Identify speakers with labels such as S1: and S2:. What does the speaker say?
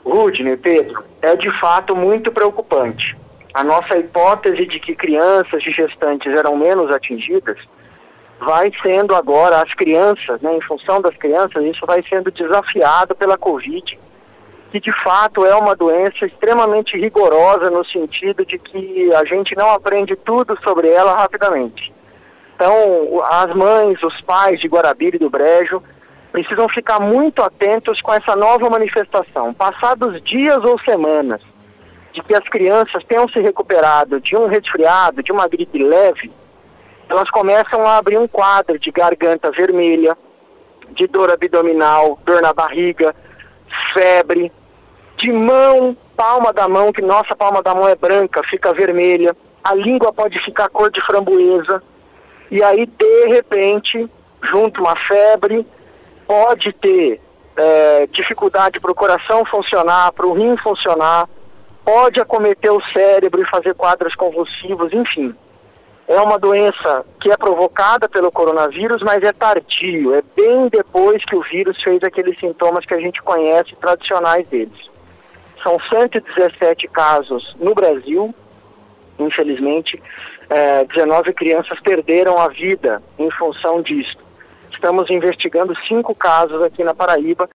S1: Rudney, Pedro, é de fato muito preocupante. A nossa hipótese de que crianças e gestantes eram menos atingidas vai sendo agora, as crianças, né, em função das crianças, isso vai sendo desafiado pela Covid, que de fato é uma doença extremamente rigorosa no sentido de que a gente não aprende tudo sobre ela rapidamente. Então, as mães, os pais de Guarabira e do Brejo precisam ficar muito atentos com essa nova manifestação. Passados dias ou semanas de que as crianças tenham se recuperado de um resfriado, de uma gripe leve, elas começam a abrir um quadro de garganta vermelha, de dor abdominal, dor na barriga, febre, de mão, palma da mão, que nossa palma da mão é branca, fica vermelha, a língua pode ficar cor de framboesa, e aí de repente, junto uma febre, pode ter dificuldade para o coração funcionar, para o rim funcionar, pode acometer o cérebro e fazer quadros convulsivos, enfim. É uma doença que é provocada pelo coronavírus, mas é tardio, é bem depois que o vírus fez aqueles sintomas que a gente conhece tradicionais deles. São 117 casos no Brasil, infelizmente, 19 crianças perderam a vida em função disso. Estamos investigando 5 casos aqui na Paraíba